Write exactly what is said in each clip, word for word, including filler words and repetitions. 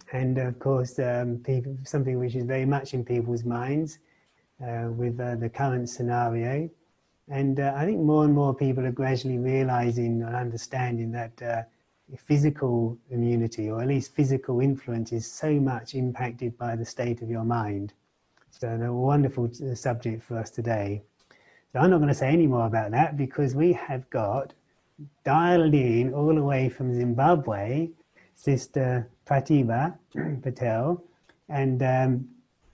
and of course um, people, something which is very much in people's minds uh, with uh, the current scenario. And uh, I think more and more people are gradually realizing and understanding that uh, physical immunity, or at least physical influence, is so much impacted by the state of your mind. So a wonderful subject for us today. So I'm not going to say any more about that, because we have got dialed in all the way from Zimbabwe, Sister Pratibha Patel, and um,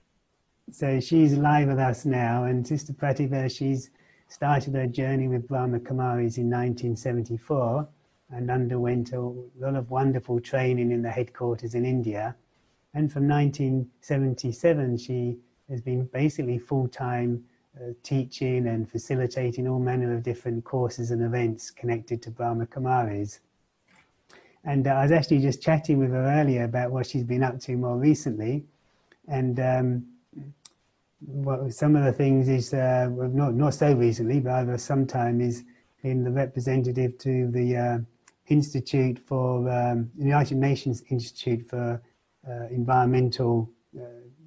so she's live with us now. And Sister Pratibha, she's started her journey with Brahma Kumaris in nineteen seventy-four and underwent a lot of wonderful training in the headquarters in India. And from nineteen seventy-seven, she has been basically full-time uh, teaching and facilitating all manner of different courses and events connected to Brahma Kumaris. And uh, I was actually just chatting with her earlier about what she's been up to more recently. And um, what, some of the things is, uh, well, not, not so recently, but over some time, is in the representative to the uh, Institute for, um, United Nations Institute for uh, Environmental uh,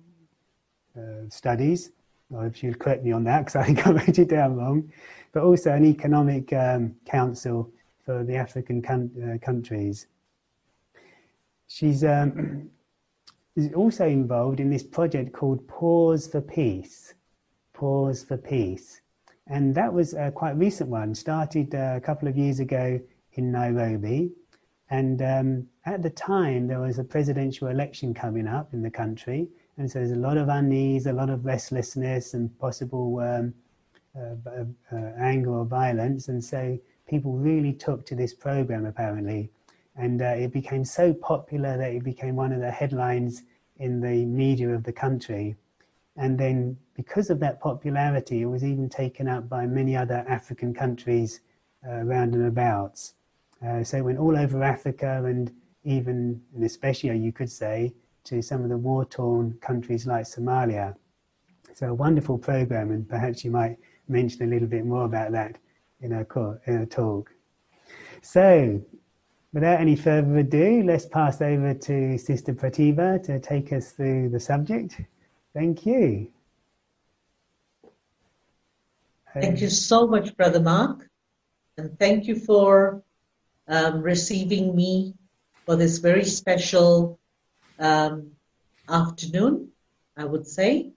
uh, Studies, or if you'll correct me on that, because I think I wrote it down wrong, but also an economic um, council for the African con- uh, countries. She's um, is also involved in this project called Pause for Peace. Pause for Peace. And that was a quite recent one, started uh, a couple of years ago in Nairobi. And um, at the time, there was a presidential election coming up in the country. And so there's a lot of unease, a lot of restlessness, and possible um, uh, uh, anger or violence. And so people really took to this program, apparently. And uh, it became so popular that it became one of the headlines in the media of the country. And then because of that popularity, it was even taken up by many other African countries uh, around and abouts. Uh, so it went all over Africa, and even, and especially you could say, to some of the war-torn countries like Somalia. So a wonderful program, and perhaps you might mention a little bit more about that in our, in our talk. So, without any further ado, let's pass over to Sister Pratibha to take us through the subject. Thank you. Thank um, you so much, Brother Mark. And thank you for um, receiving me for this very special um, afternoon, I would say.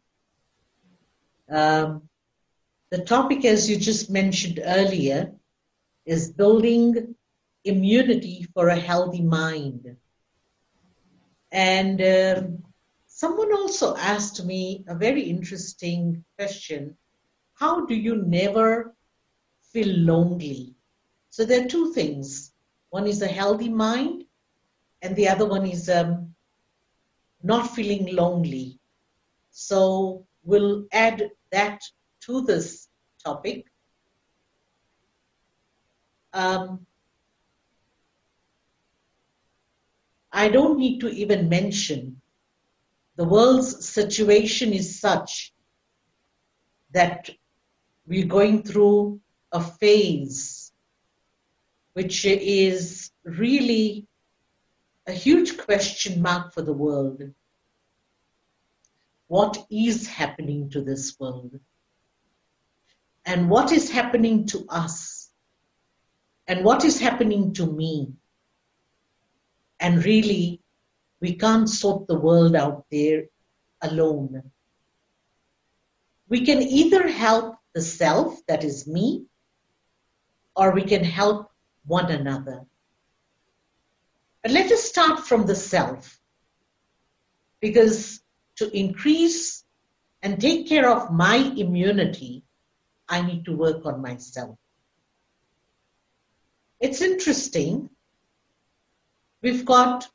Um, the topic, as you just mentioned earlier, is building immunity for a healthy mind. And um, someone also asked me a very interesting question: how do you never feel lonely? So there are two things. One is a healthy mind, and the other one is um, not feeling lonely. So we'll add that to this topic. Um, I don't need to even mention the world's situation is such that we're going through a phase which is really a huge question mark for the world. What is happening to this world? And what is happening to us? And what is happening to me? And really, we can't sort the world out there alone. We can either help the self, that is me, or we can help one another. But let us start from the self, because to increase and take care of my immunity, I need to work on myself. It's interesting. We've got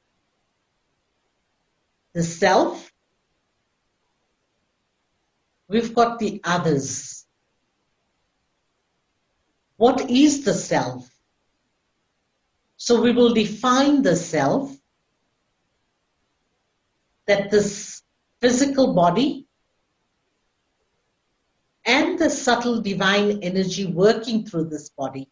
the self, we've got the others. What is the self? So we will define the self, that this physical body and the subtle divine energy working through this body.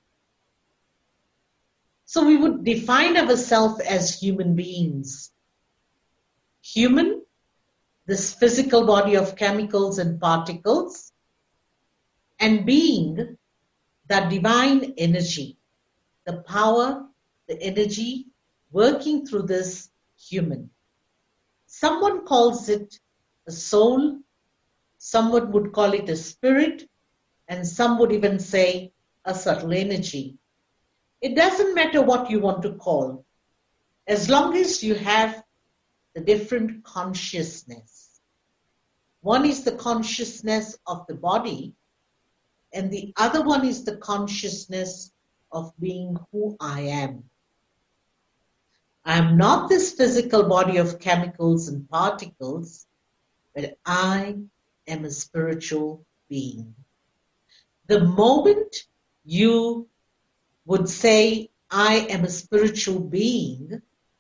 So we would define ourselves as human beings. human, this physical body of chemicals and particles, and being, that divine energy, the power, the energy working through this human. Someone calls it a soul, someone would call it a spirit, and some would even say a subtle energy. It doesn't matter what you want to call, as long as you have the different consciousness. One is the consciousness of the body, and the other one is the consciousness of being who I am. I am not this physical body of chemicals and particles, but I am a spiritual being. The moment you would say, I am a spiritual being,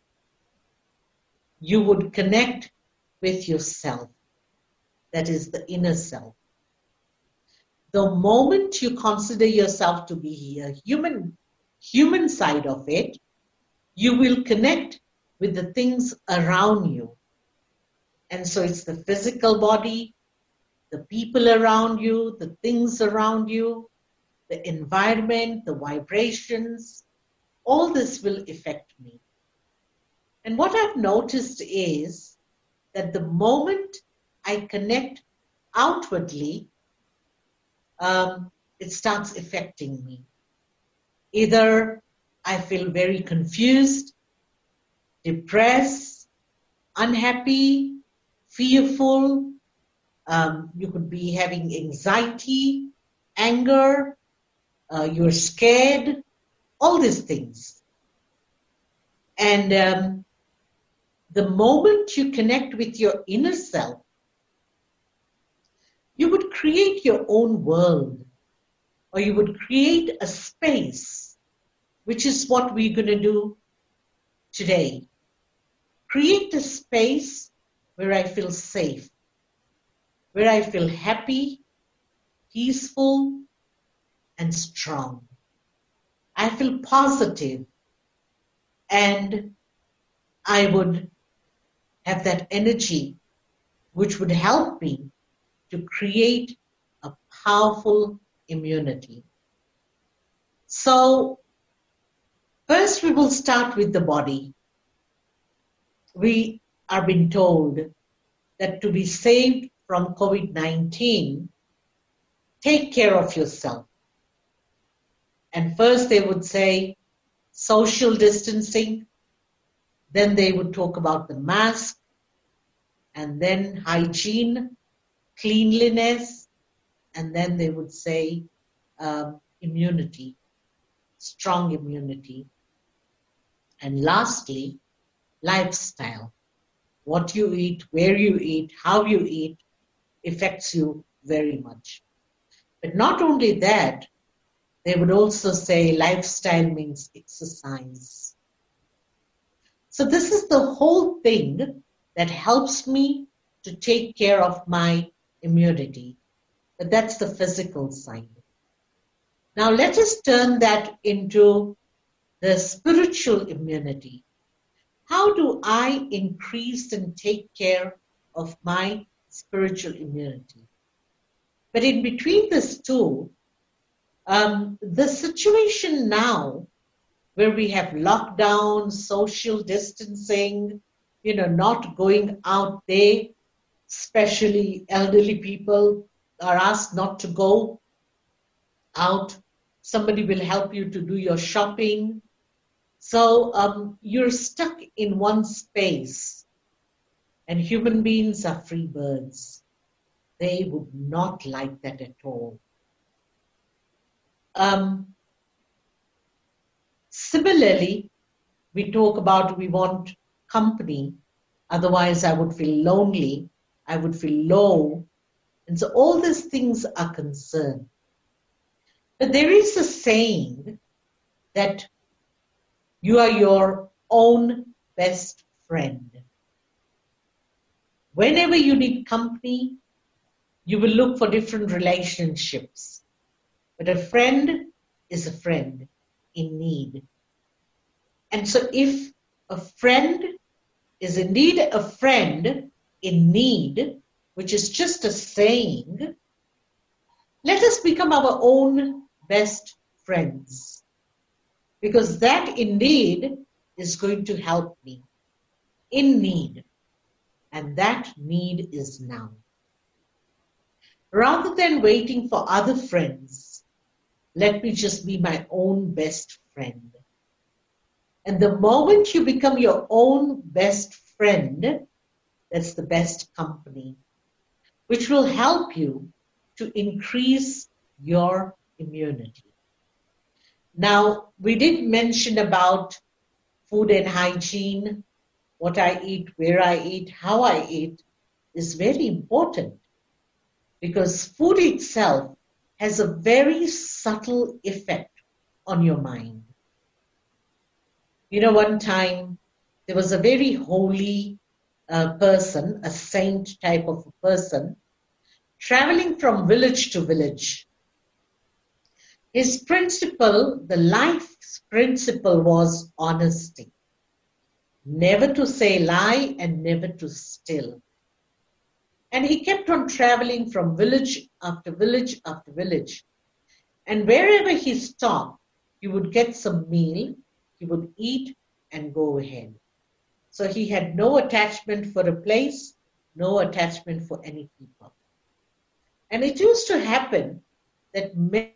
you would connect with yourself. That is the inner self. The moment you consider yourself to be a human, human side of it, you will connect with the things around you. And so it's the physical body, the people around you, the things around you, the environment, the vibrations, all this will affect me. And what I've noticed is that the moment I connect outwardly, um, it starts affecting me. Either I feel very confused, depressed, unhappy, fearful. Um, you could be having anxiety, anger, uh, you're scared, all these things. And um, the moment you connect with your inner self, you would create your own world, or you would create a space, which is what we're going to do today. Create a space where I feel safe, where I feel happy, peaceful, and strong. I feel positive, and I would have that energy which would help me to create a powerful immunity. So, first we will start with the body. We are being told that to be saved from covid nineteen, take care of yourself. And first they would say social distancing, then they would talk about the mask, and then hygiene, cleanliness, and then they would say um, immunity, strong immunity. And lastly, lifestyle. What you eat, where you eat, how you eat affects you very much. But not only that, they would also say lifestyle means exercise. So this is the whole thing that helps me to take care of my immunity. But that's the physical side. Now let us turn that into the spiritual immunity. How do I increase and take care of my spiritual immunity? But in between these two, um, the situation now where we have lockdown, social distancing, you know, not going out there, especially elderly people are asked not to go out. Somebody will help you to do your shopping. So um, you're stuck in one space, and human beings are free birds. They would not like that at all. Um, similarly, we talk about we want company, otherwise I would feel lonely, I would feel low, and so all these things are concerned. But there is a saying that you are your own best friend. Whenever you need company, you will look for different relationships. But a friend is a friend in need. And so if a friend is indeed a friend in need, which is just a saying, let us become our own best friends, because that indeed is going to help me in need, and that need is now. Rather than waiting for other friends, let me just be my own best friend. And the moment you become your own best friend, that's the best company, which will help you to increase your immunity. Now, we did mention about food and hygiene, what I eat, where I eat, how I eat is very important, because food itself has a very subtle effect on your mind. You know, one time there was a very holy uh, person, a saint type of a person, traveling from village to village. His principle, the life's principle, was honesty. Never to say lie and never to steal. And he kept on traveling from village after village after village. And wherever he stopped, he would get some meal, he would eat and go ahead. So he had no attachment for a place, no attachment for any people. And it used to happen that many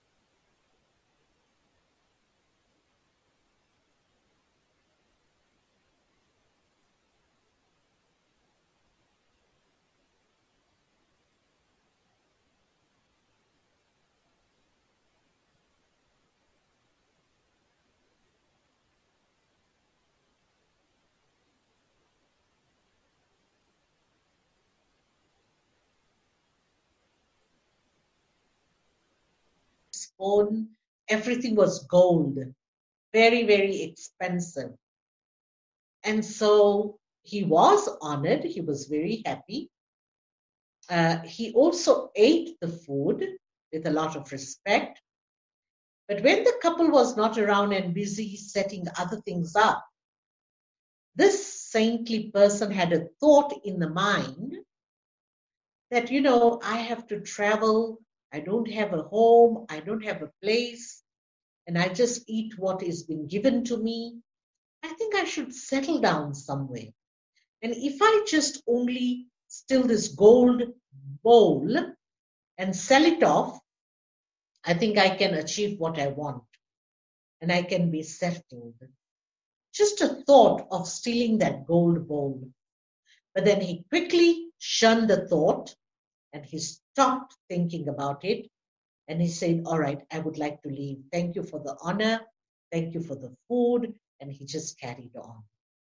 own, everything was gold, very, very expensive. And so he was honored, he was very happy. Uh, he also ate the food with a lot of respect. But when the couple was not around and busy setting other things up, this saintly person had a thought in the mind that, you know, I have to travel, I don't have a home, I don't have a place, and I just eat what has been given to me. I think I should settle down somewhere. And if I just only steal this gold bowl and sell it off, I think I can achieve what I want and I can be settled. Just a thought of stealing that gold bowl. But then he quickly shunned the thought and he stopped thinking about it. And he said, all right, I would like to leave. Thank you for the honor. Thank you for the food. And he just carried on.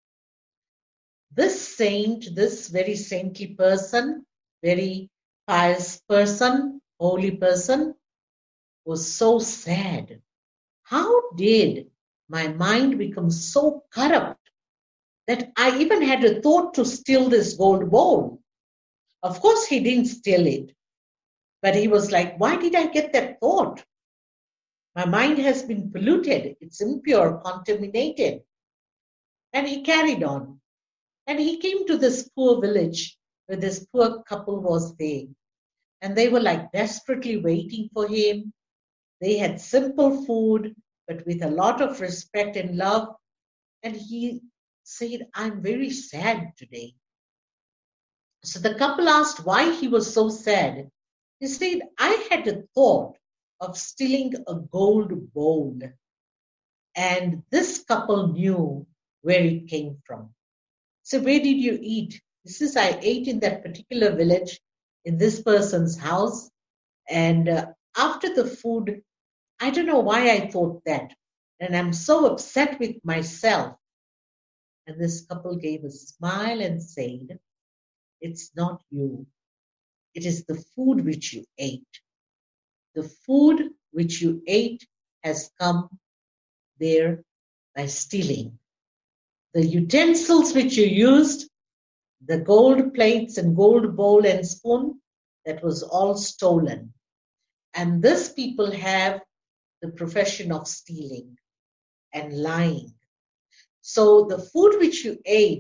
This saint, this very saintly person, very pious person, holy person, was so sad. How did my mind become so corrupt that I even had a thought to steal this gold bowl? Of course, he didn't steal it. But he was like, why did I get that thought? My mind has been polluted. It's impure, contaminated. And he carried on. And he came to this poor village where this poor couple was there. And they were like desperately waiting for him. They had simple food, but with a lot of respect and love. And he said, I'm very sad today. So the couple asked why he was so sad. He said, I had a thought of stealing a gold bowl. And this couple knew where it came from. So where did you eat? He says, I ate in that particular village, in this person's house. And uh, after the food, I don't know why I thought that. And I'm so upset with myself. And this couple gave a smile and said, it's not you. It is the food which you ate. The food which you ate has come there by stealing. The utensils which you used, the gold plates and gold bowl and spoon, that was all stolen. And these people have the profession of stealing and lying. So the food which you ate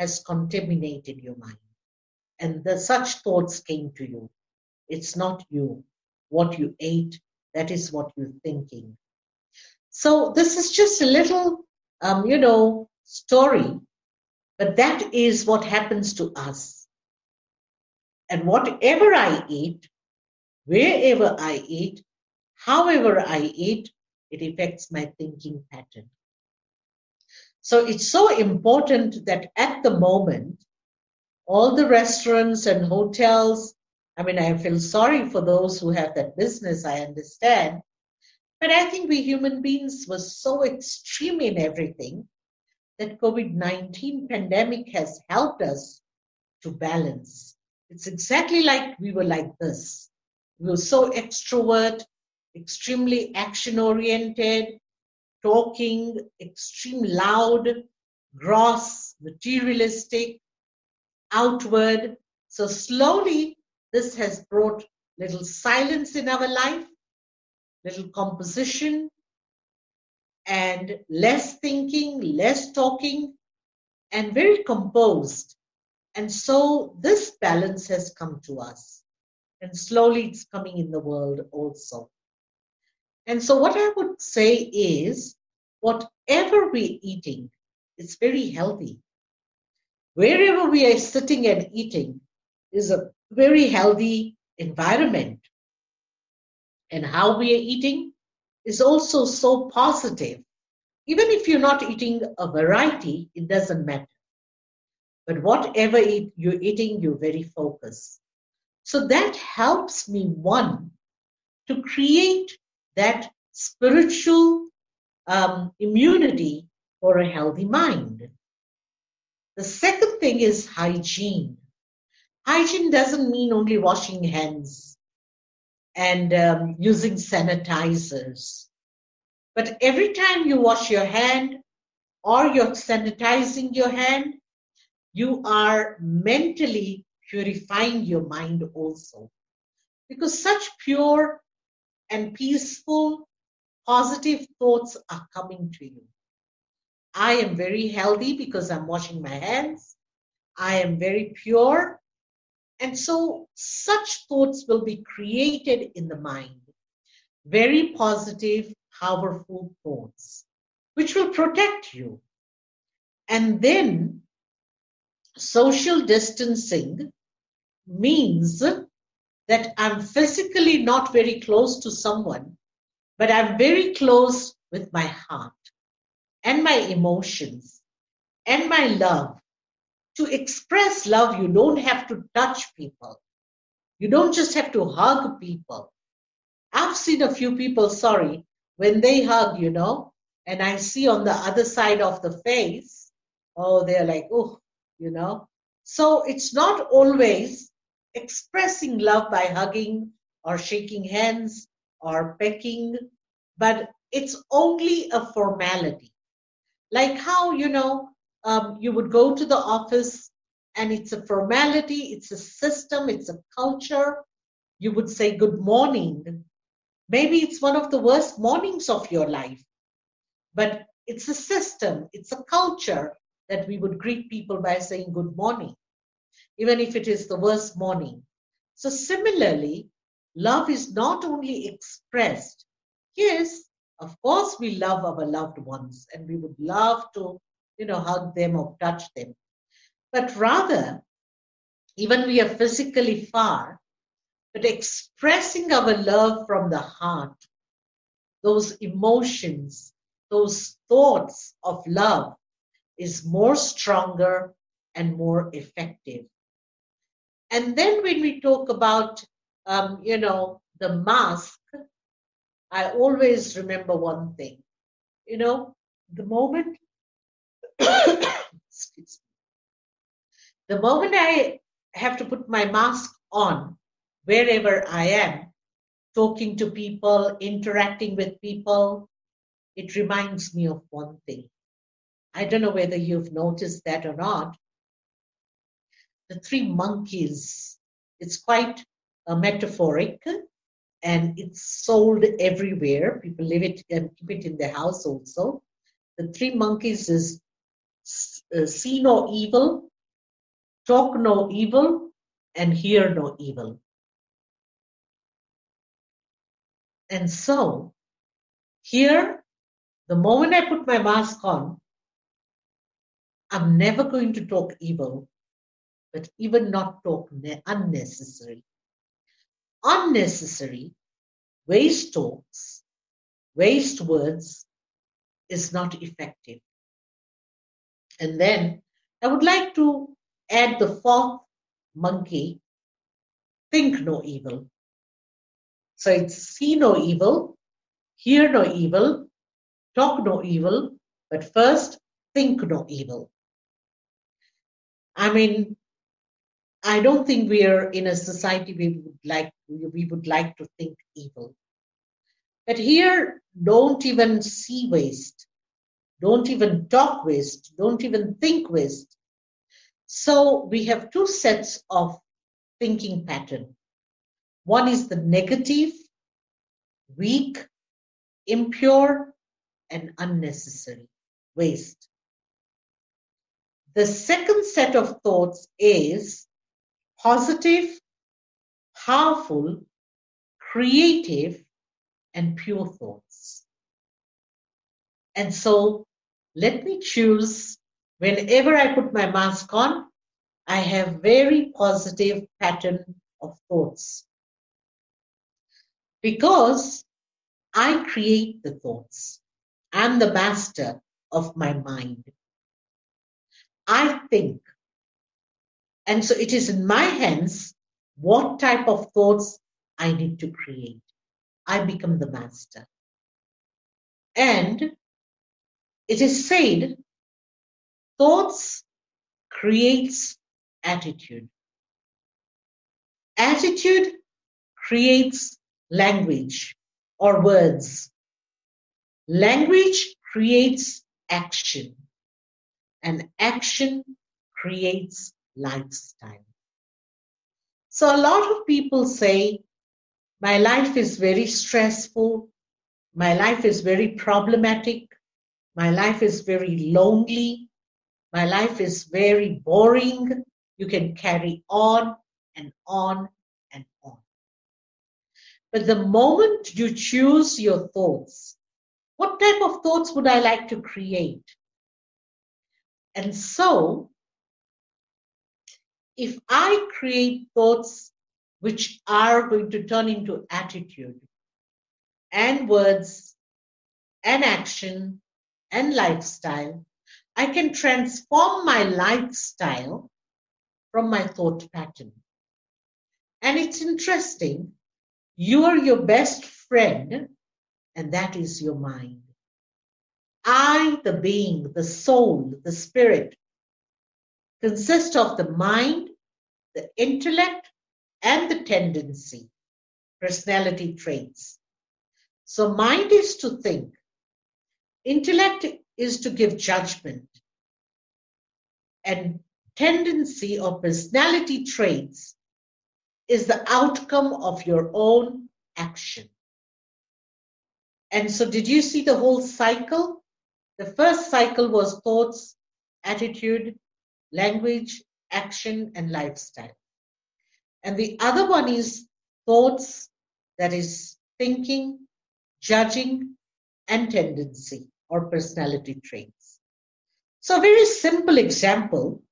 has contaminated your mind. And the, such thoughts came to you. It's not you. What you ate, that is what you're thinking. So this is just a little, um, you know, story, but that is what happens to us. And whatever I eat, wherever I eat, however I eat, it affects my thinking pattern. So it's so important that at the moment, all the restaurants and hotels, I mean, I feel sorry for those who have that business, I understand. But I think we human beings were so extreme in everything that COVID nineteen pandemic has helped us to balance. It's exactly like we were like this. We were so extrovert, extremely action-oriented, talking, extreme loud, gross, materialistic, outward. So slowly, this has brought little silence in our life, little composition, and less thinking, less talking, and very composed. And so this balance has come to us. And slowly it's coming in the world also. And so what I would say is, whatever we're eating, it's very healthy. Wherever we are sitting and eating is a very healthy environment. And how we are eating is also so positive. Even if you're not eating a variety, it doesn't matter. But whatever you're eating, you're very focused. So that helps me, one, to create that spiritual um, immunity for a healthy mind. The second thing is hygiene. Hygiene doesn't mean only washing hands and um, using sanitizers. But every time you wash your hand or you're sanitizing your hand, you are mentally purifying your mind also. Because such pure and peaceful, positive thoughts are coming to you. I am very healthy because I'm washing my hands. I am very pure. And so such thoughts will be created in the mind. Very positive, powerful thoughts, which will protect you. And then social distancing means that I'm physically not very close to someone, but I'm very close with my heart and my emotions and my love. To express love, you don't have to touch people. You don't just have to hug people. I've seen a few people, sorry, when they hug, you know, and I see on the other side of the face, oh, they're like, oh, you know. So it's not always expressing love by hugging or shaking hands or pecking, but it's only a formality. Like how, you know, um, you would go to the office and it's a formality, it's a system, it's a culture. You would say good morning. Maybe it's one of the worst mornings of your life, but it's a system, it's a culture that we would greet people by saying good morning, even if it is the worst morning. So similarly, love is not only expressed. Yes, of course we love our loved ones and we would love to, you know, hug them or touch them. But rather, even we are physically far, but expressing our love from the heart, those emotions, those thoughts of love is more stronger and more effective. And then when we talk about, um, you know, the mask, I always remember one thing, you know, the moment, excuse me, the moment I have to put my mask on, wherever I am, talking to people, interacting with people, it reminds me of one thing. I don't know whether you've noticed that or not. The three monkeys, it's quite uh, metaphoric and it's sold everywhere. People live it and keep it in their house also. The three monkeys is uh, see no evil, talk no evil, and hear no evil. And so, here, the moment I put my mask on, I'm never going to talk evil, but even not talk unnecessary. Unnecessary, waste talks, waste words is not effective. And then I would like to add the fourth monkey, think no evil. So it's see no evil, hear no evil, talk no evil, but first think no evil. I mean, I don't think we are in a society we would like we would like to think evil. But here, don't even see waste, don't even talk waste, don't even think waste. So we have two sets of thinking pattern. One is the negative, weak, impure, and unnecessary waste. The second set of thoughts is positive, powerful, creative, and pure thoughts. And so let me choose, whenever I put my mask on, I have very positive pattern of thoughts. Because I create the thoughts. I'm the master of my mind. I think. And so it is in my hands what type of thoughts I need to create. I become the master. And it is said, thoughts creates attitude. Attitude creates language or words. Language creates action. And action creates lifestyle. So a lot of people say, my life is very stressful. My life is very problematic. My life is very lonely. My life is very boring. You can carry on and on and on. But the moment you choose your thoughts, what type of thoughts would I like to create? And so, if I create thoughts which are going to turn into attitude and words and action and lifestyle, I can transform my lifestyle from my thought pattern. And it's interesting, you are your best friend, and that is your mind. I, the being, the soul, the spirit, consist of the mind, the intellect, and the tendency, personality traits. So mind is to think. Intellect is to give judgment. And tendency or personality traits is the outcome of your own action. And so did you see the whole cycle? The first cycle was thoughts, attitude, language, action, and lifestyle. And the other one is thoughts, that is thinking, judging, and tendency or personality traits. So a very simple example,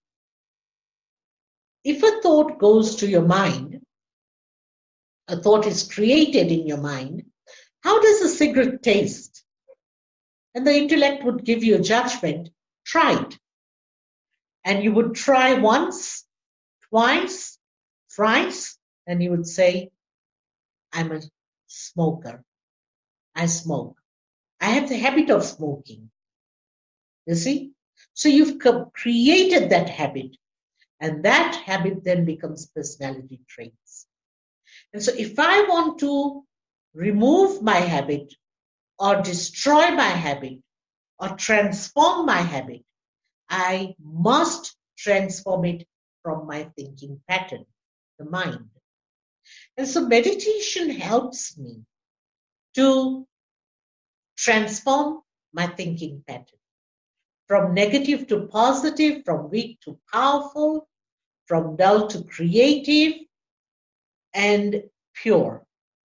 if a thought goes to your mind, a thought is created in your mind, how does a cigarette taste? And the intellect would give you a judgment, try it. And you would try once, twice, thrice, and you would say, I'm a smoker. I smoke. I have the habit of smoking. You see? So you've created that habit, and that habit then becomes personality traits. And so if I want to remove my habit or destroy my habit or transform my habit, I must transform it from my thinking pattern, the mind. And so meditation helps me to transform my thinking pattern from negative to positive, from weak to powerful, from dull to creative and pure.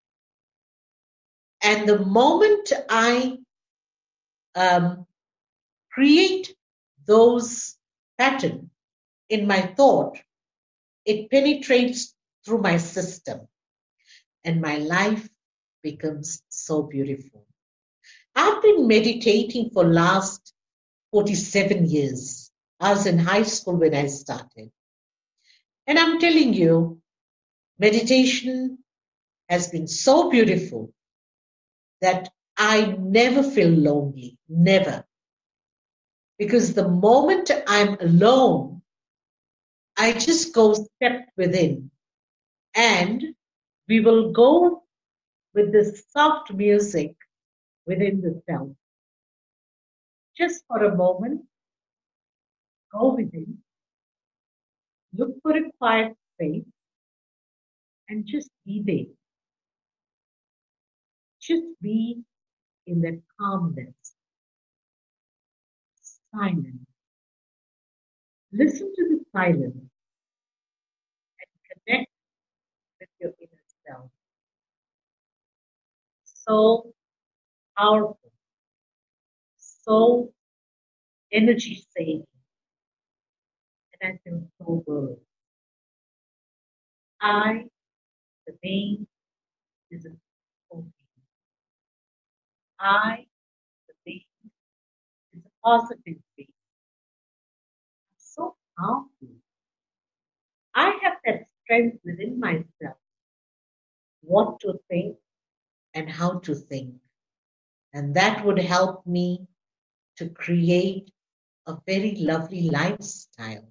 And the moment I um, create those patterns in my thought, it penetrates through my system and my life becomes so beautiful. I've been meditating for last forty-seven years. I was in high school when I started. And I'm telling you, meditation has been so beautiful that I never feel lonely, never. Because the moment I'm alone, I just go step within and we will go with this soft music within the self. Just for a moment, go within, look for a quiet space and just be there. Just be in that calmness, silence. Listen to the silence and connect with your inner self. So powerful, so energy saving, and I feel so good. I, the being, is a peaceful being. I, the being, is a positive being. I'm so powerful. I have that strength within myself, what to think and how to think. And that would help me to create a very lovely lifestyle.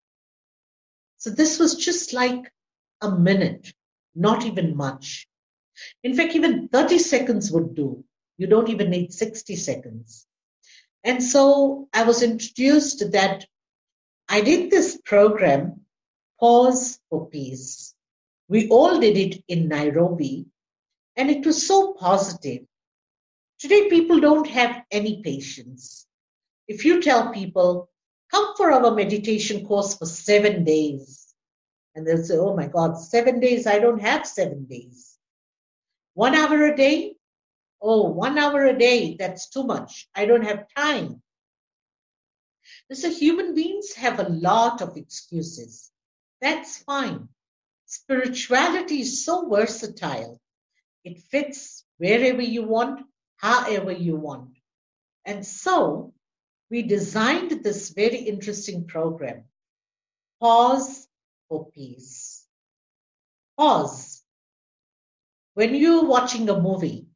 So this was just like a minute, not even much. In fact, even thirty seconds would do. You don't even need sixty seconds. And so I was introduced that I did this program, Pause for Peace. We all did it in Nairobi, and it was so positive. Today, people don't have any patience. If you tell people, come for our meditation course for seven days, and they'll say, oh my God, seven days, I don't have seven days. One hour a day? Oh, one hour a day, that's too much. I don't have time. So human beings have a lot of excuses. That's fine. Spirituality is so versatile. It fits wherever you want, however you want. And so we designed this very interesting program, Pause for Peace. Pause. When you're watching a movie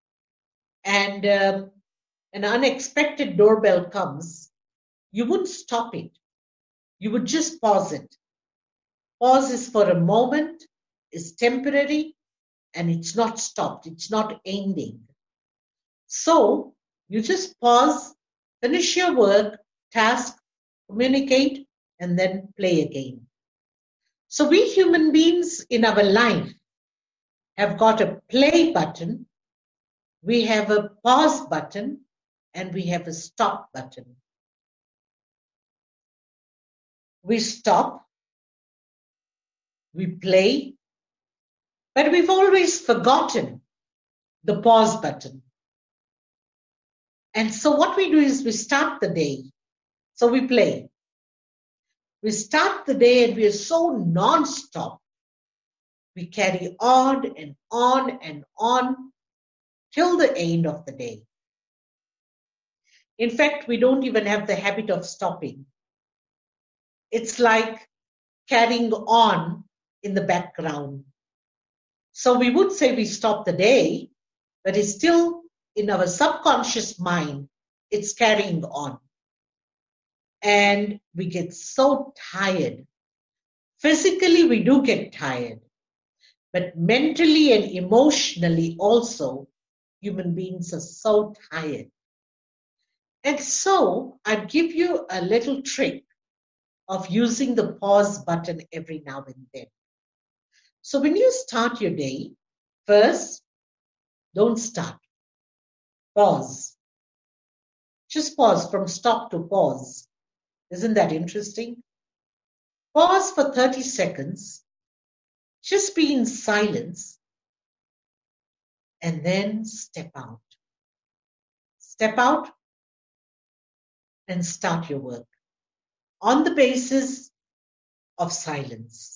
and um, an unexpected doorbell comes, you wouldn't stop it. You would just pause it. Pause is for a moment, is temporary, and it's not stopped. It's not ending. So you just pause, finish your work, task, communicate, and then play again. So we human beings in our life have got a play button, we have a pause button, and we have a stop button. We stop, we play, but we've always forgotten the pause button. And so what we do is we start the day. So we play. We start the day and we are so non-stop. We carry on and on and on till the end of the day. In fact, we don't even have the habit of stopping. It's like carrying on in the background. So we would say we stop the day, but it's still in our subconscious mind, it's carrying on. And we get so tired. Physically, we do get tired. But mentally and emotionally also, human beings are so tired. And so I'd give you a little trick of using the pause button every now and then. So when you start your day, first, don't start. Pause. Just pause from stop to pause. Isn't that interesting? Pause for thirty seconds. Just be in silence. And then step out. Step out and start your work on the basis of silence.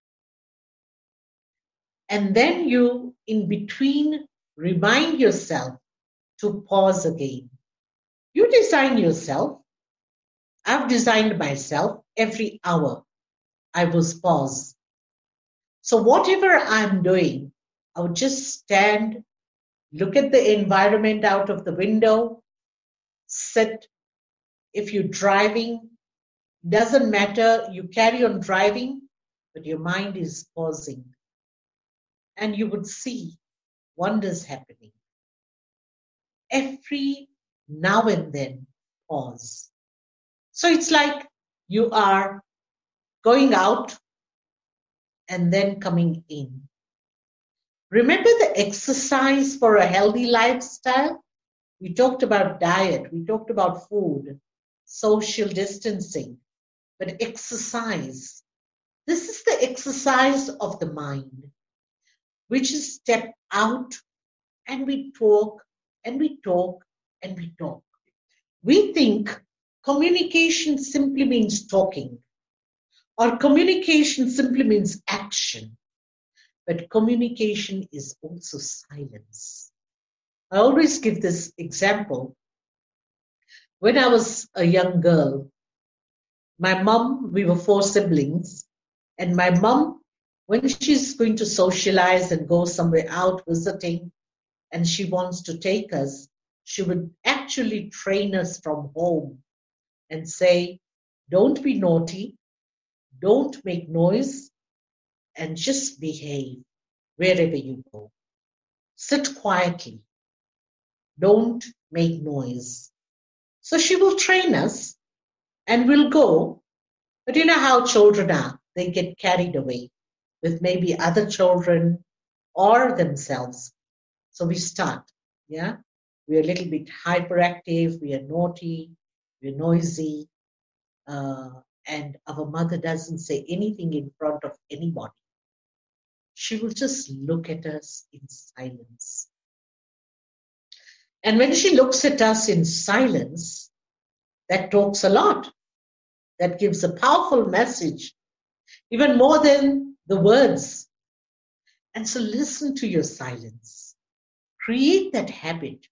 And then you, in between, remind yourself to pause again. You design yourself. I've designed myself. Every hour I was pause. So whatever I'm doing, I would just stand, look at the environment out of the window, sit. If you're driving, doesn't matter, you carry on driving, but your mind is pausing. And you would see wonders happening. Every now and then, pause. So it's like you are going out and then coming in. Remember the exercise for a healthy lifestyle? We talked about diet, we talked about food, social distancing, but exercise. This is the exercise of the mind, which is step out and we talk and we talk and we talk. We think communication simply means talking, or communication simply means action. But communication is also silence. I always give this example. When I was a young girl, my mom, we were four siblings, and my mom, when she's going to socialize and go somewhere out visiting, and she wants to take us, she would actually train us from home and say, don't be naughty, don't make noise, and just behave wherever you go. Sit quietly. Don't make noise. So she will train us and we'll go. But you know how children are. They get carried away with maybe other children or themselves. So we start, yeah? We're a little bit hyperactive, we are naughty, we're noisy, uh, and our mother doesn't say anything in front of anybody. She will just look at us in silence. And when she looks at us in silence, that talks a lot. That gives a powerful message, even more than the words. And so listen to your silence. Create that habit.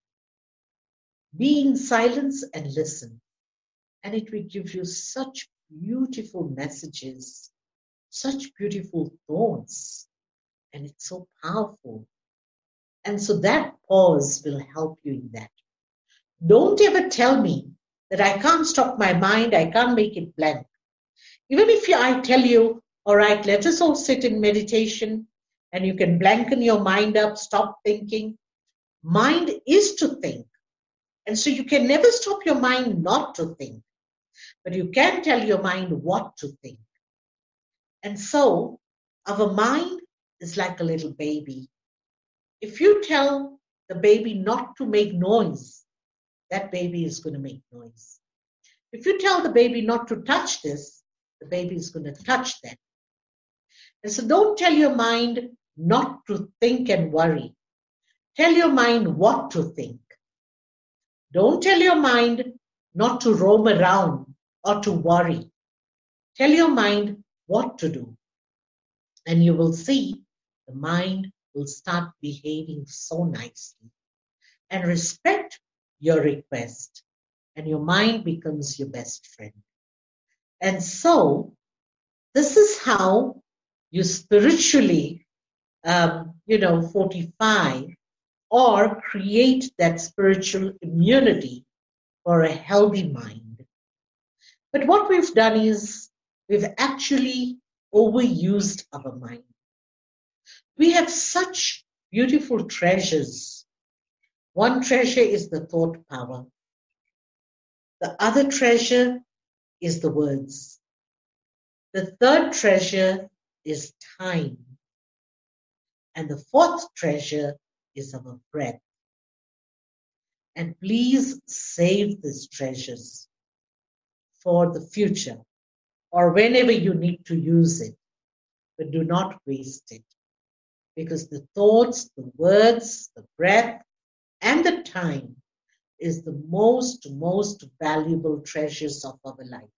Be in silence and listen. And it will give you such beautiful messages, such beautiful thoughts. And it's so powerful. And so that pause will help you in that. Don't ever tell me that I can't stop my mind, I can't make it blank. Even if I tell you, all right, let us all sit in meditation and you can blanken your mind up, stop thinking. Mind is to think. And so you can never stop your mind not to think. But you can tell your mind what to think. And so our mind is like a little baby. If you tell the baby not to make noise, that baby is going to make noise. If you tell the baby not to touch this, the baby is going to touch that. And so don't tell your mind not to think and worry. Tell your mind what to think. Don't tell your mind not to roam around or to worry. Tell your mind what to do. And you will see the mind will start behaving so nicely. And respect your request. And your mind becomes your best friend. And so, this is how you spiritually, um, you know, fortify or create that spiritual immunity for a healthy mind. But what we've done is we've actually overused our mind. We have such beautiful treasures. One treasure is the thought power. The other treasure is the words. The third treasure is time. And the fourth treasure is our breath. And please save these treasures for the future. or whenever you need to use it, but do not waste it. Because the thoughts, the words, the breath, and the time is the most, most valuable treasures of our life.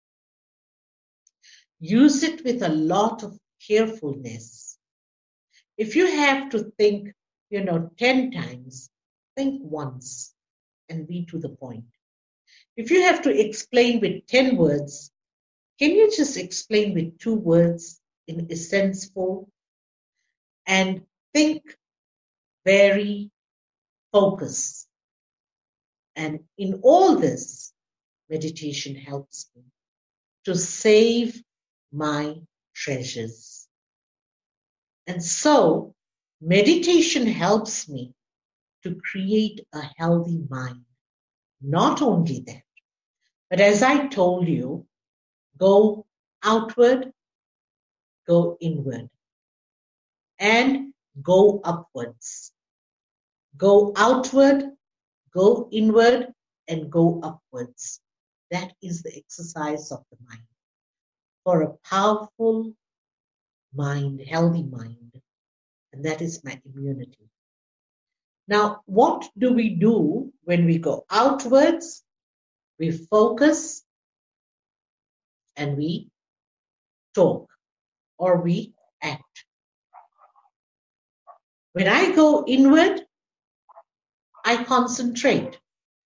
Use it with a lot of carefulness. If you have to think, you know, ten times, think once and be to the point. If you have to explain with ten words, can you just explain with two words in a senseful? And think very focused. And in all this, meditation helps me to save my treasures. And so, meditation helps me to create a healthy mind. Not only that, but as I told you, go outward, go inward, and go upwards. Go outward, go inward, and go upwards. That is the exercise of the mind. For a powerful mind, healthy mind, and that is my immunity. Now, what do we do when we go outwards? We focus and we talk or we act. When I go inward, I concentrate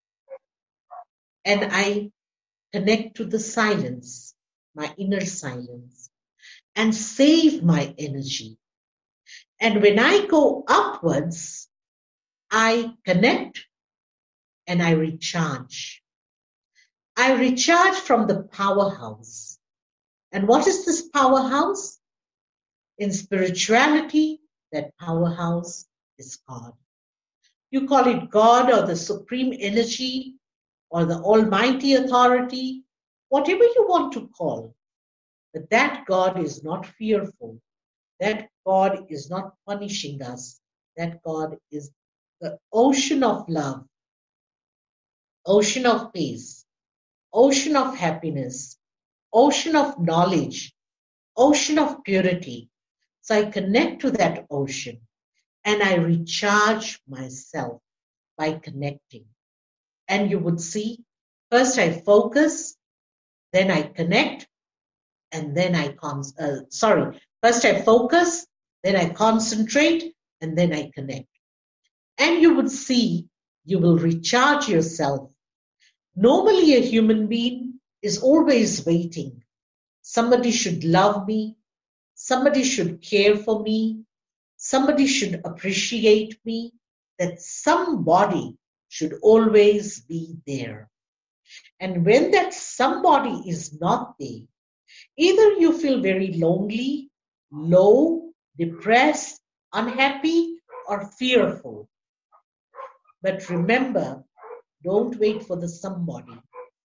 and I connect to the silence, my inner silence, and save my energy. And when I go upwards, I connect and I recharge. I recharge from the powerhouse. And what is this powerhouse? In spirituality, that powerhouse is God. You call it God or the supreme energy or the almighty authority, whatever you want to call. But that God is not fearful. That God is not punishing us. That God is the ocean of love, ocean of peace, ocean of happiness, ocean of knowledge, ocean of purity. So I connect to that ocean and I recharge myself by connecting. And you would see, first I focus, then I connect, and then I, con- uh, sorry, first I focus, then I concentrate, and then I connect. And you would see, you will recharge yourself. Normally a human being is always waiting. Somebody should love me. Somebody should care for me. Somebody should appreciate me. That somebody should always be there. And when that somebody is not there, either you feel very lonely, low, depressed, unhappy, or fearful. But remember, don't wait for the somebody.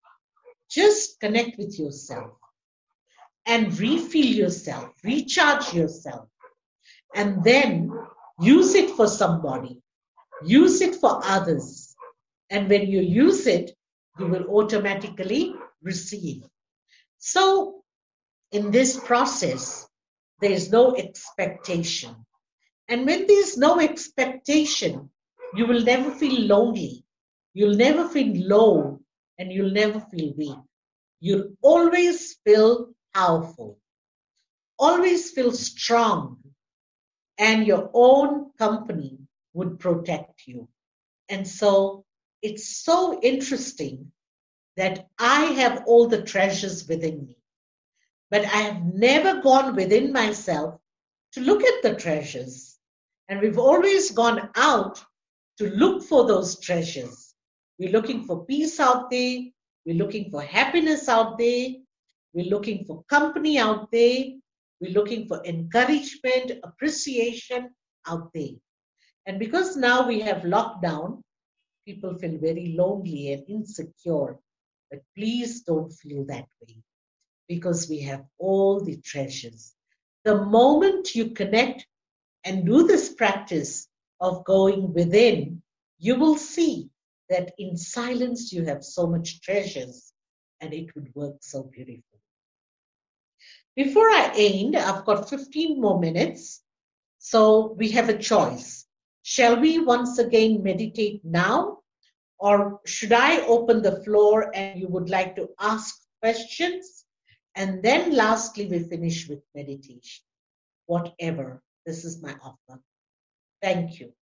Just connect with yourself and refill yourself, recharge yourself, and then use it for somebody, use it for others. And when you use it, you will automatically receive. So in this process, there is no expectation. And when there is no expectation, you will never feel lonely. You'll never feel low, and you'll never feel weak. You'll always feel powerful, always feel strong, and your own company would protect you. And so it's so interesting that I have all the treasures within me, but I have never gone within myself to look at the treasures. And we've always gone out to look for those treasures. We're looking for peace out there. We're looking for happiness out there. We're looking for company out there. We're looking for encouragement, appreciation out there. And because now we have lockdown, people feel very lonely and insecure. But please don't feel that way, because we have all the treasures. The moment you connect and do this practice of going within, you will see that in silence you have so much treasures, and it would work so beautifully. Before I end, I've got fifteen more minutes. So we have a choice. Shall we once again meditate now? Or should I open the floor and you would like to ask questions? And then lastly, we finish with meditation. Whatever. This is my offer. Thank you.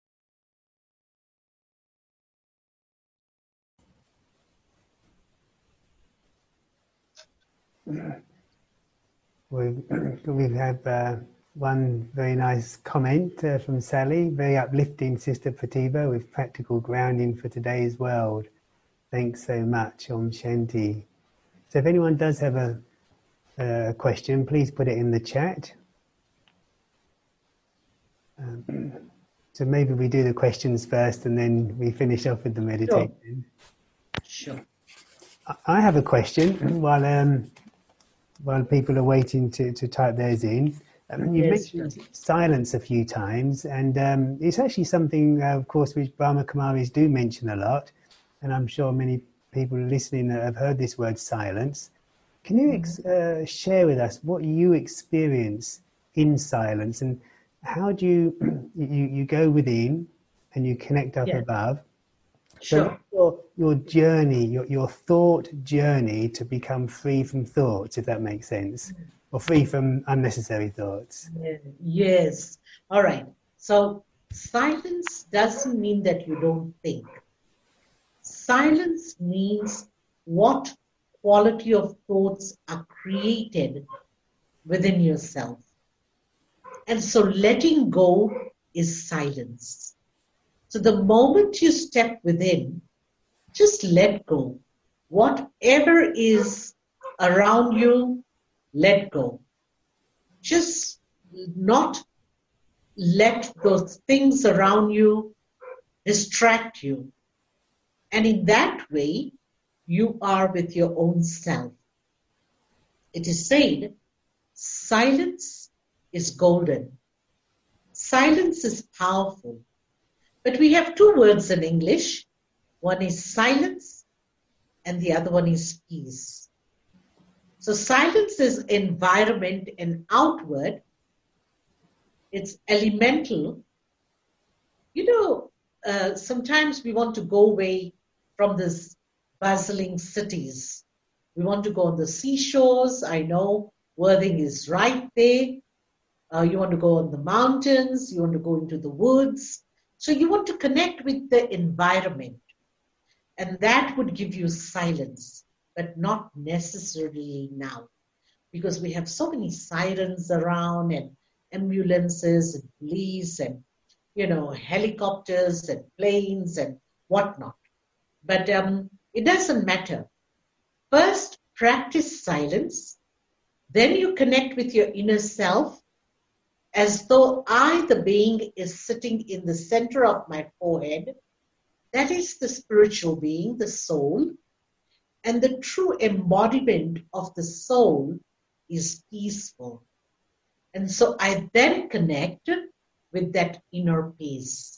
We we have uh, one very nice comment uh, from Sally, very uplifting, Sister Pratibha, with practical grounding for today's world. Thanks so much, Om Shanti. So if anyone does have a, a question, please put it in the chat. Um, so maybe we do the questions first and then we finish off with the meditation. Sure. Sure. I have a question while um, while people are waiting to, to type theirs in. Um, you Yes, mentioned sure. silence a few times, and um, it's actually something, uh, of course, which Brahma Kumaris do mention a lot, and I'm sure many people listening have heard this word silence. Can you ex- uh, share with us what you experience in silence, and how do you you, you go within and you connect up Yeah. above? Sure. So your, your journey, your, your thought journey to become free from thoughts, if that makes sense, or free from unnecessary thoughts. Yes. All right. So silence doesn't mean that you don't think. Silence means what quality of thoughts are created within yourself. And so letting go is silence. So the moment you step within, just let go. Whatever is around you, let go. Just not let those things around you distract you. And in that way, you are with your own self. It is said, silence is golden. Silence is powerful. But we have two words in English. One is silence and the other one is peace. So silence is environment and outward. It's elemental. You know, uh, sometimes we want to go away from these bustling cities. We want to go on the seashores. I know Worthing is right there. Uh, you want to go on the mountains. You want to go into the woods. So you want to connect with the environment. And that would give you silence, but not necessarily now. Because we have so many sirens around and ambulances and police and, you know, helicopters and planes and whatnot. But um, it doesn't matter. First, practice silence. Then you connect with your inner self as though I, the being, is sitting in the center of my forehead. That is the spiritual being, the soul. And the true embodiment of the soul is peaceful. And so I then connect with that inner peace.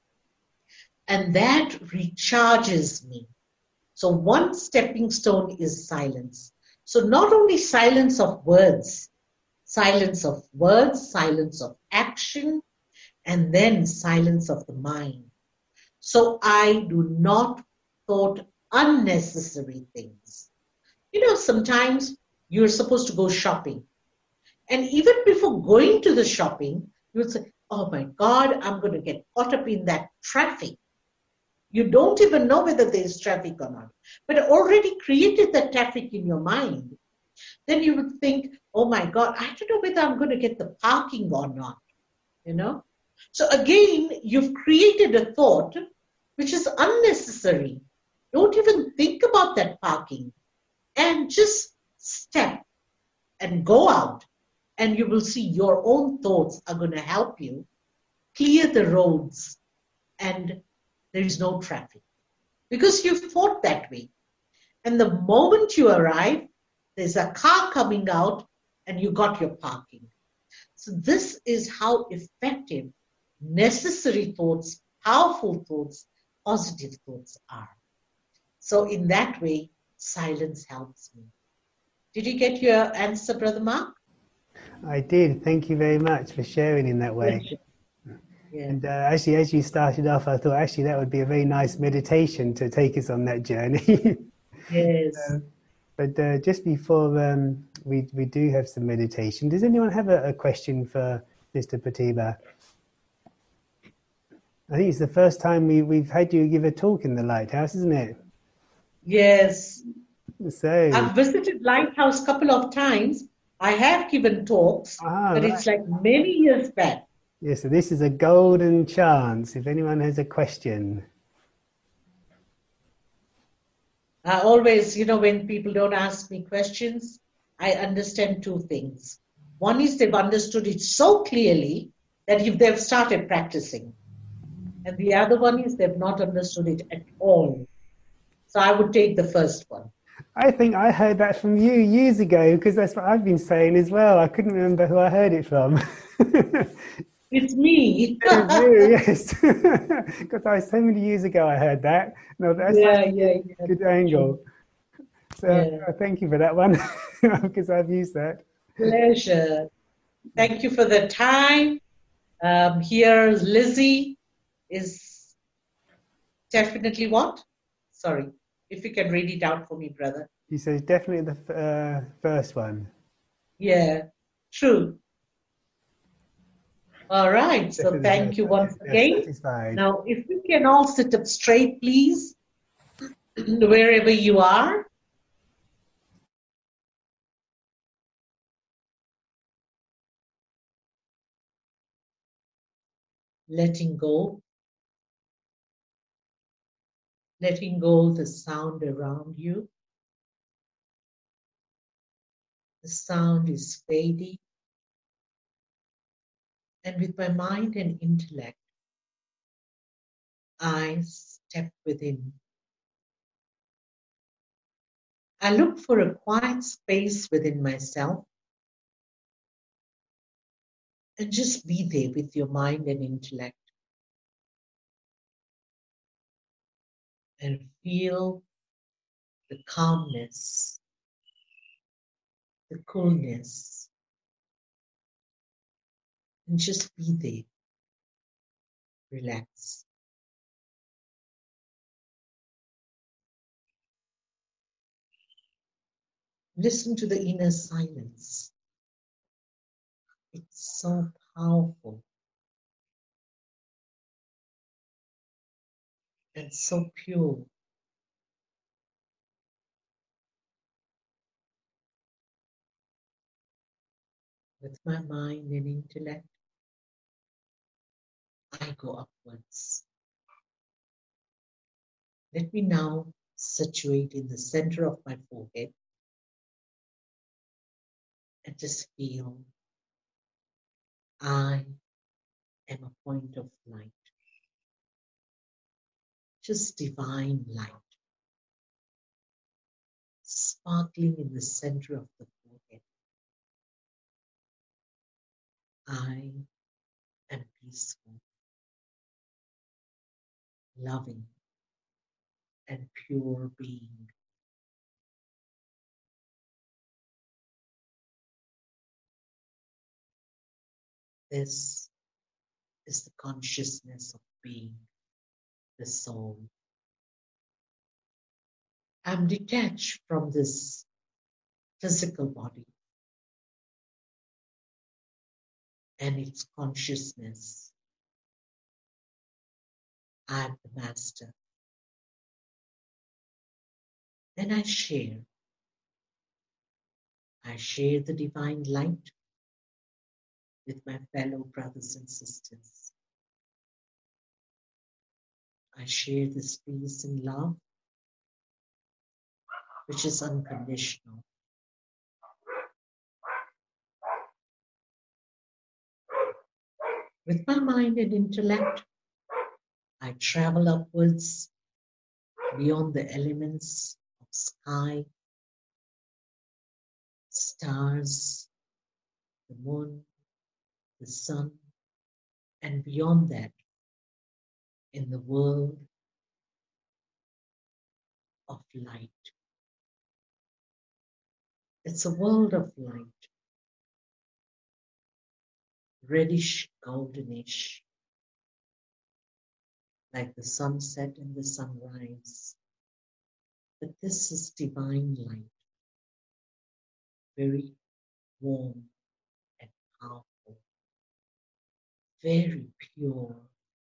And that recharges me. So one stepping stone is silence. So not only silence of words, silence of words, silence of action, and then silence of the mind. So I do not thought unnecessary things. You know, sometimes you're supposed to go shopping. And even before going to the shopping, you would say, oh my God, I'm going to get caught up in that traffic. You don't even know whether there's traffic or not, but already created that traffic in your mind. Then you would think, oh my God, I don't know whether I'm going to get the parking or not, you know? So again, you've created a thought which is unnecessary. Don't even think about that parking and just step and go out, and you will see your own thoughts are going to help you clear the roads and there is no traffic because you've thought that way. And the moment you arrive, there's a car coming out and you got your parking. So this is how effective necessary thoughts, powerful thoughts, positive thoughts are. So in that way, silence helps me. Did you get your answer, Brother Mark? I did. Thank you very much for sharing in that way. Pleasure. Yeah. And uh, actually, as you started off, I thought actually that would be a very nice meditation to take us on that journey. Yes. Uh, but uh, just before um, we we do have some meditation, does anyone have a, a question for Mister Patiba? I think it's the first time we, we've had you give a talk in the lighthouse, isn't it? Yes. So I've visited Lighthouse a couple of times. I have given talks, ah, but right. it's like many years back. Yeah, so this is a golden chance if anyone has a question. I always, you know, when people don't ask me questions, I understand two things. One is they've understood it so clearly that if they've started practicing. And the other one is they've not understood it at all. So I would take the first one. I think I heard that from you years ago because that's what I've been saying as well. I couldn't remember who I heard it from. It's me. It was you, yes. Because I was so many years ago I heard that. No, that's yeah, like yeah, a yeah. good angle. So Yeah. uh, thank you for that one because I've used that. Pleasure. Thank you for the time. Um, here, Lizzie is definitely what? Sorry, if you can read it out for me, brother. He says definitely the uh, first one. Yeah, true. All right, so Definitely the thank first you one. once Yes, again. satisfied. Now, if we can all sit up straight, please, wherever you are. Letting go. Letting go the sound around you. The sound is fading. And with my mind and intellect, I step within. I look for a quiet space within myself and just be there with your mind and intellect and feel the calmness, the coolness, and just be there. Relax. Listen to the inner silence. It's so powerful and so pure. With my mind and intellect, I go upwards. Let me now situate in the center of my forehead and just feel I am a point of light. Just divine light, sparkling in the center of the forehead. I am peaceful, loving, and pure being. This is the consciousness of being, the soul. I'm detached from this physical body and its consciousness. I'm the master. And I share. I share the divine light with my fellow brothers and sisters. I share this peace and love, which is unconditional. With my mind and intellect, I travel upwards beyond the elements of sky, stars, the moon, the sun, and beyond that, in the world of light. It's a world of light, reddish, goldenish, like the sunset and the sunrise. But this is divine light, very warm and powerful, very pure.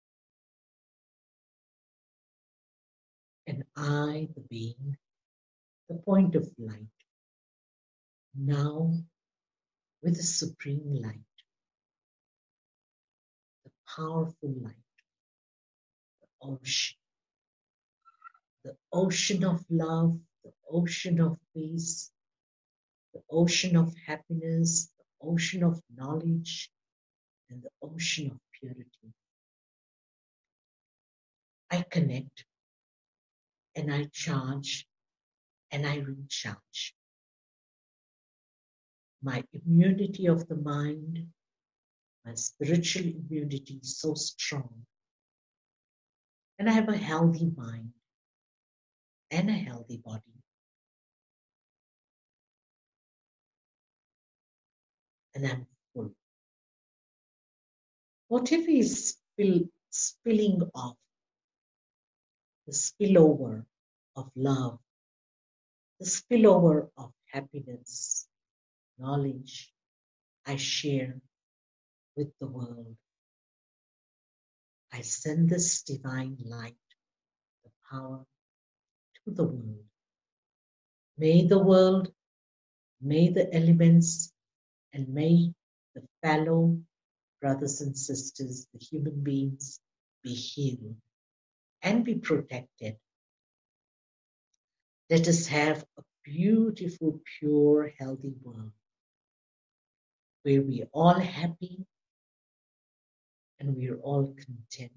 And I, the being, the point of light, now with the supreme light, the powerful light, the ocean, the ocean of love, the ocean of peace, the ocean of happiness, the ocean of knowledge, and the ocean of purity. I connect and I charge and I recharge. My immunity of the mind, my spiritual immunity is so strong. And I have a healthy mind and a healthy body. And I'm full. Whatever is spill, spilling off, the spillover of love, the spillover of happiness, knowledge, I share with the world. I send this divine light, the power, to the world. May the world, may the elements, and may the fellow brothers and sisters, the human beings, be healed and be protected. Let us have a beautiful, pure, healthy world where we are all happy and we are all content.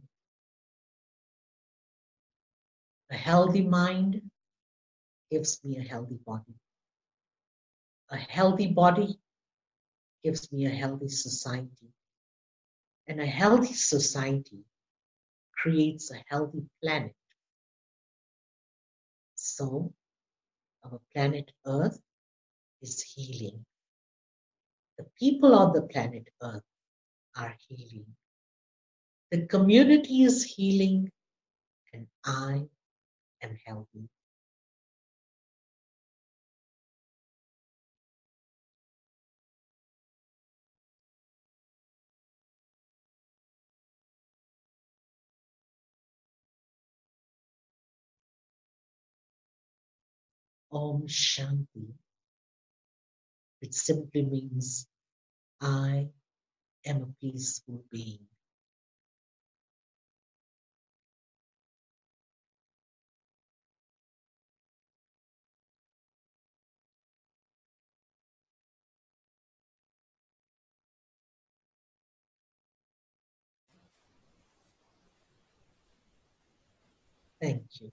A healthy mind gives me a healthy body. A healthy body gives me a healthy society. And a healthy society creates a healthy planet. So, our planet Earth is healing. The people on the planet Earth are healing. The community is healing, and I am healthy. Om Shanti, which simply means I am a peaceful being. Thank you.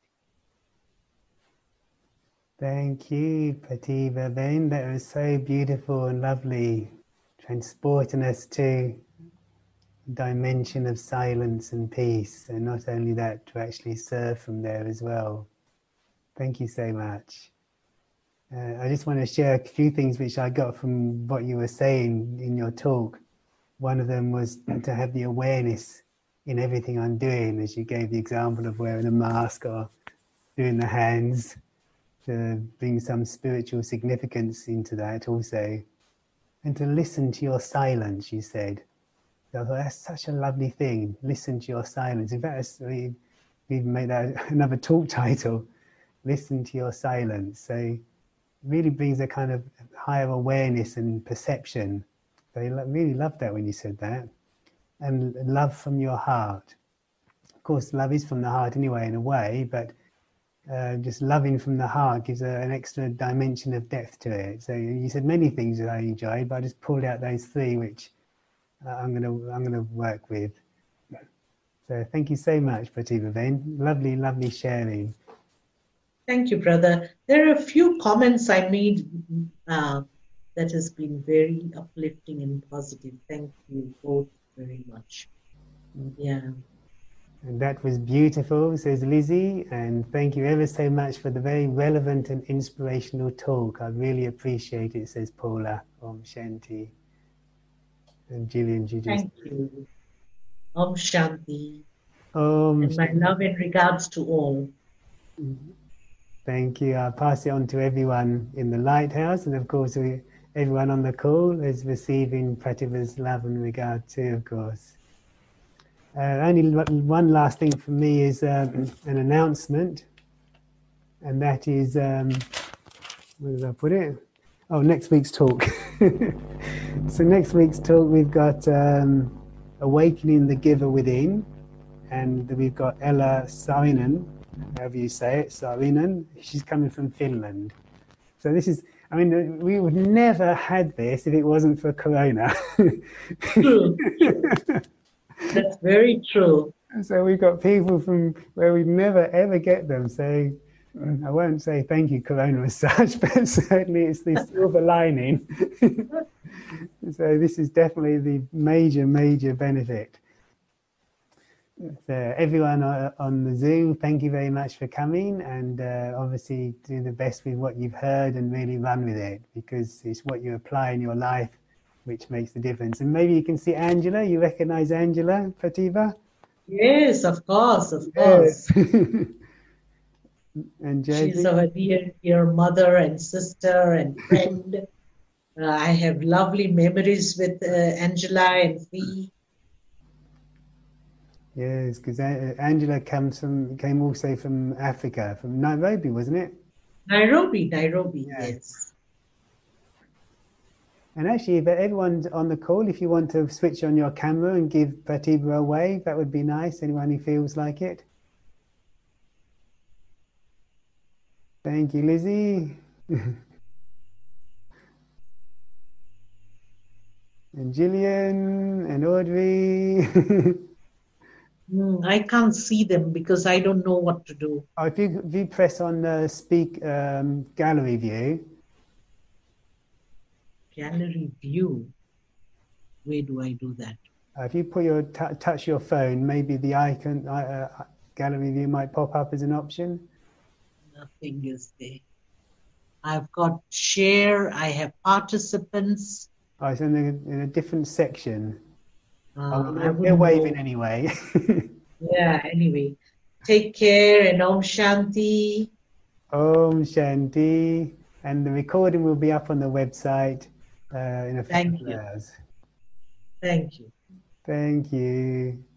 Thank you, Prativa Ben. That was so beautiful and lovely, transporting us to a dimension of silence and peace, and not only that, to actually serve from there as well. Thank you so much. Uh, I just want to share a few things which I got from what you were saying in your talk. One of them was to have the awareness in everything I'm doing, as you gave the example of wearing a mask or doing the hands, to bring some spiritual significance into that also. And to listen to your silence, you said. So I thought that's such a lovely thing, listen to your silence. In fact, we we've made that another talk title, listen to your silence. So it really brings a kind of higher awareness and perception. So I really loved that when you said that. And love from your heart. Of course, love is from the heart anyway, in a way, but Uh, just loving from the heart gives a, an extra dimension of depth to it. So you said many things that I enjoyed, but I just pulled out those three which uh, I'm gonna I'm gonna work with. So thank you so much, Prativa Ben. Lovely, lovely sharing. Thank you, brother. There are a few comments I made uh, that has been very uplifting and positive. Thank you both very much. Yeah. That was beautiful, says Lizzie, and thank you ever so much for the very relevant and inspirational talk. I really appreciate it, says Paula. Om Shanti. And Gillian, you just... Thank you. Om Shanti. Om and my Shanti. love and regards to all. Thank you. I'll pass it on to everyone in the lighthouse, and of course we, everyone on the call is receiving Pratibha's love and regard too, of course. Uh, only one last thing from me is um, an announcement, and that is, um, where did I put it? Oh, next week's talk. So next week's talk we've got um, Awakening the Giver Within, and we've got Ella Saarinen, however you say it, Saarinen. She's coming from Finland. So this is, I mean, we would never had this if it wasn't for Corona. True. That's very true. So we've got people from where we'd never ever get them. So I won't say thank you, Corona, as such, but certainly it's the silver lining. So this is definitely the major, major benefit. So everyone on the Zoom, thank you very much for coming, and uh, obviously do the best with what you've heard and really run with it, because it's what you apply in your life which makes the difference. And maybe you can see Angela. You recognize Angela, Pratibha? Yes, of course, of course. Yes. And Josie? She's our dear, dear mother and sister and friend. Uh, I have lovely memories with uh, Angela and Fee. Yes, because Angela comes from came also from Africa, from Nairobi, wasn't it? Nairobi, Nairobi, Yeah. yes. And actually, if everyone's on the call, if you want to switch on your camera and give Pratibha a wave, that would be nice. Anyone who feels like it. Thank you, Lizzie. And Gillian and Audrey. Mm, I can't see them because I don't know what to do. Oh, if you if you press on the speak um, gallery view. Gallery view. Where do I do that? Uh, if you put your t touch your phone, maybe the icon uh, uh, gallery view might pop up as an option. Nothing is there. I've got share. I have participants. Oh, it's in a, in a different section. Uh, Oh, I they're, wouldn't they're waving know. anyway. Yeah, anyway. Take care and Om Shanti. Om Shanti. And the recording will be up on the website uh, in a few Thank you. hours. Thank you. Thank you.